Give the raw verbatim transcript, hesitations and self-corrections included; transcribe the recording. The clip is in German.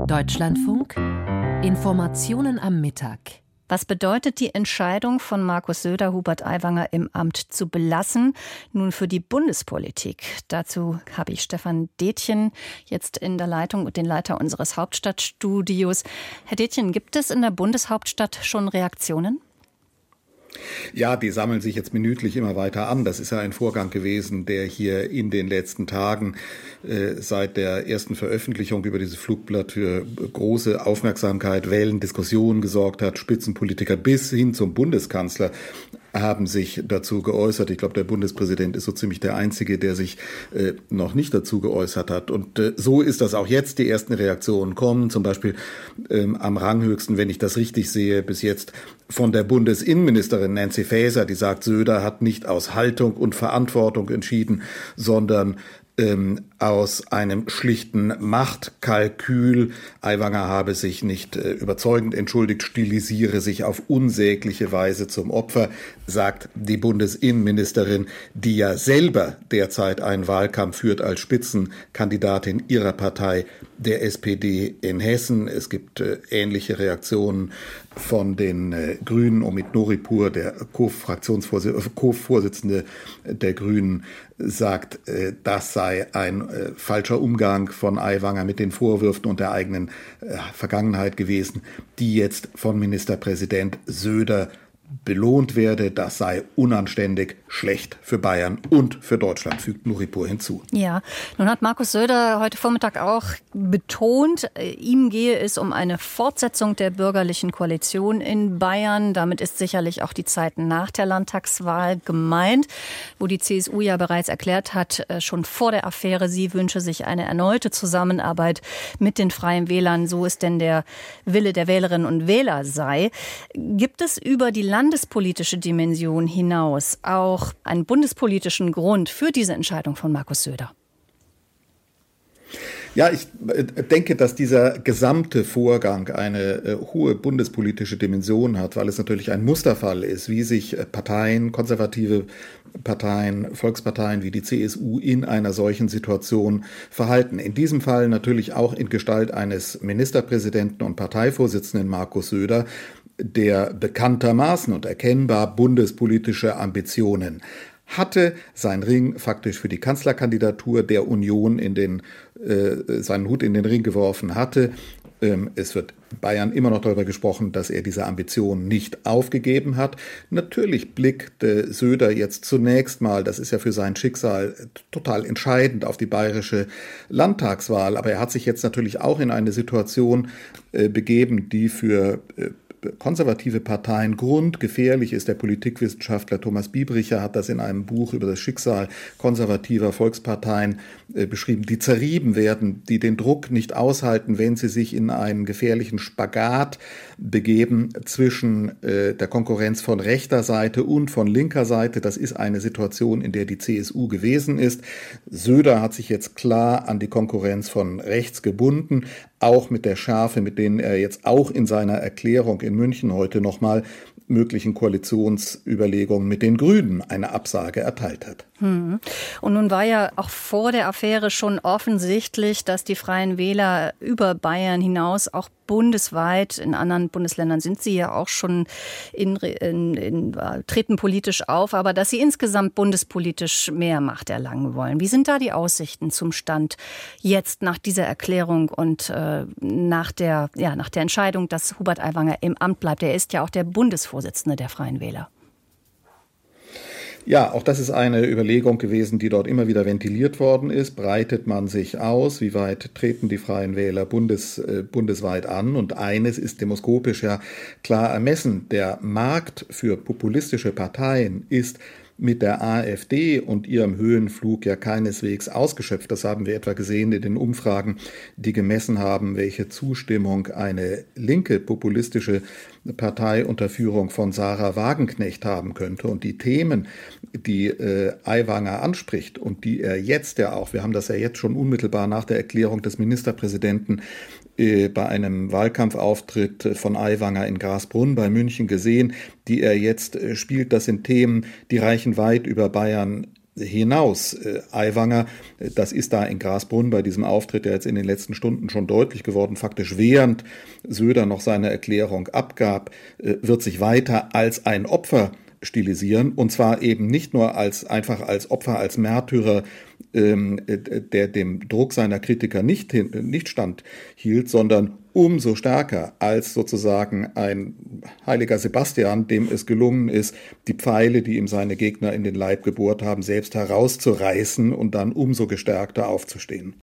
Deutschlandfunk Informationen am Mittag. Was bedeutet die Entscheidung von Markus Söder, Hubert Aiwanger im Amt zu belassen, nun für die Bundespolitik? Dazu habe ich Stefan Detjen jetzt in der Leitung und den Leiter unseres Hauptstadtstudios. Herr Detjen, gibt es in der Bundeshauptstadt schon Reaktionen? Ja, die sammeln sich jetzt minütlich immer weiter an. Das ist ja ein Vorgang gewesen, der hier in den letzten Tagen äh, seit der ersten Veröffentlichung über dieses Flugblatt für große Aufmerksamkeit, Wellen, Diskussionen gesorgt hat. Spitzenpolitiker bis hin zum Bundeskanzler haben sich dazu geäußert. Ich glaube, der Bundespräsident ist so ziemlich der Einzige, der sich äh, noch nicht dazu geäußert hat. Und äh, so ist das auch jetzt. Die ersten Reaktionen kommen, zum Beispiel ähm, am ranghöchsten, wenn ich das richtig sehe, bis jetzt von der Bundesinnenministerin Nancy Faeser, die sagt, Söder hat nicht aus Haltung und Verantwortung entschieden, sondern ähm, aus einem schlichten Machtkalkül. Aiwanger habe sich nicht äh, überzeugend entschuldigt, stilisiere sich auf unsägliche Weise zum Opfer, sagt die Bundesinnenministerin, die ja selber derzeit einen Wahlkampf führt als Spitzenkandidatin ihrer Partei, der S P D in Hessen. Es gibt äh, ähnliche Reaktionen von den äh, Grünen. Omid Noripur, der Co-Fraktionsvorsitzende, äh, Co-Vorsitzende der Grünen, sagt, äh, das sei ein äh, falscher Umgang von Aiwanger mit den Vorwürfen und der eigenen äh, Vergangenheit gewesen, die jetzt von Ministerpräsident Söder belohnt werde. Das sei unanständig, schlecht für Bayern und für Deutschland, fügt Noripur hinzu. Ja, nun hat Markus Söder heute Vormittag auch betont, ihm gehe es um eine Fortsetzung der bürgerlichen Koalition in Bayern. Damit ist sicherlich auch die Zeit nach der Landtagswahl gemeint, wo die C S U ja bereits erklärt hat, schon vor der Affäre, sie wünsche sich eine erneute Zusammenarbeit mit den Freien Wählern, so es denn der Wille der Wählerinnen und Wähler sei. Gibt es über die landespolitische Dimension hinaus auch einen bundespolitischen Grund für diese Entscheidung von Markus Söder? Ja, ich denke, dass dieser gesamte Vorgang eine äh, hohe bundespolitische Dimension hat, weil es natürlich ein Musterfall ist, wie sich äh, Parteien, konservative Parteien, Volksparteien wie die C S U in einer solchen Situation verhalten. In diesem Fall natürlich auch in Gestalt eines Ministerpräsidenten und Parteivorsitzenden Markus Söder, der bekanntermaßen und erkennbar bundespolitische Ambitionen hatte, sein Ring faktisch für die Kanzlerkandidatur der Union in den, äh, seinen Hut in den Ring geworfen hatte. Ähm, es wird Bayern immer noch darüber gesprochen, dass er diese Ambitionen nicht aufgegeben hat. Natürlich blickte Söder jetzt zunächst mal, das ist ja für sein Schicksal total entscheidend, auf die bayerische Landtagswahl. Aber er hat sich jetzt natürlich auch in eine Situation äh, begeben, die für äh, konservative Parteien grundgefährlich ist. Der Politikwissenschaftler Thomas Biebricher hat das in einem Buch über das Schicksal konservativer Volksparteien äh, beschrieben, die zerrieben werden, die den Druck nicht aushalten, wenn sie sich in einen gefährlichen Spagat begeben zwischen äh, der Konkurrenz von rechter Seite und von linker Seite. Das ist eine Situation, in der die C S U gewesen ist. Söder hat sich jetzt klar an die Konkurrenz von rechts gebunden, auch mit der Schärfe, mit denen er jetzt auch in seiner Erklärung in München heute nochmal möglichen Koalitionsüberlegungen mit den Grünen eine Absage erteilt hat. Hm. Und nun war ja auch vor der Affäre schon offensichtlich, dass die Freien Wähler über Bayern hinaus auch bundesweit, in anderen Bundesländern sind sie ja auch schon in, in, in, treten politisch auf, aber dass sie insgesamt bundespolitisch mehr Macht erlangen wollen. Wie sind da die Aussichten zum Stand jetzt nach dieser Erklärung und äh, nach der, ja, nach der Entscheidung, dass Hubert Aiwanger im Amt bleibt? Er ist ja auch der Bundesvorsitzende der Freien Wähler. Ja, auch das ist eine Überlegung gewesen, die dort immer wieder ventiliert worden ist. Breitet man sich aus? Wie weit treten die Freien Wähler bundes, äh, bundesweit an? Und eines ist demoskopisch ja klar ermessen. Der Markt für populistische Parteien ist mit der AfD und ihrem Höhenflug ja keineswegs ausgeschöpft. Das haben wir etwa gesehen in den Umfragen, die gemessen haben, welche Zustimmung eine linke populistische Partei unter Führung von Sarah Wagenknecht haben könnte. Und die Themen, die äh, Aiwanger anspricht und die er jetzt ja auch, wir haben das ja jetzt schon unmittelbar nach der Erklärung des Ministerpräsidenten äh, bei einem Wahlkampfauftritt von Aiwanger in Grasbrunn bei München gesehen, die er jetzt äh, spielt, das sind Themen, die reichen weit über Bayern hinaus. Äh, Aiwanger, das ist da in Grasbrunn bei diesem Auftritt, der jetzt in den letzten Stunden schon deutlich geworden, faktisch während Söder noch seine Erklärung abgab, äh, wird sich weiter als ein Opfer stilisieren, und zwar eben nicht nur als einfach als Opfer, als Märtyrer, ähm, der dem Druck seiner Kritiker nicht, nicht standhielt, sondern umso stärker als sozusagen ein heiliger Sebastian, dem es gelungen ist, die Pfeile, die ihm seine Gegner in den Leib gebohrt haben, selbst herauszureißen und dann umso gestärkter aufzustehen.